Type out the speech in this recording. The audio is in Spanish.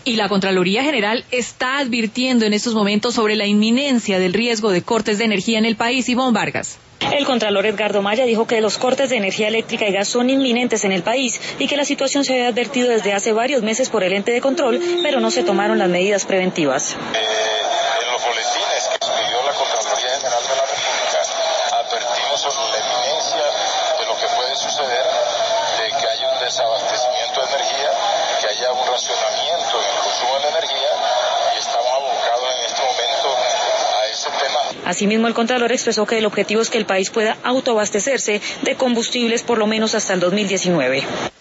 Y la Contraloría General está advirtiendo en estos momentos sobre la inminencia del riesgo de cortes de energía en el país. Ivonne Vargas. El contralor Edgardo Maya dijo que los cortes de energía eléctrica y gas son inminentes en el país y que la situación se había advertido desde hace varios meses por el ente de control, pero no se tomaron las medidas preventivas. En los boletines que expidió la Contraloría General de la República advertimos sobre la inminencia de lo que puede suceder, de que haya un desabastecimiento de energía, que haya un racionamiento en el consumo de la energía, y estamos abocados en este momento a ese tema. Asimismo, el contralor expresó que el objetivo es que el país pueda autoabastecerse de combustibles por lo menos hasta el 2019.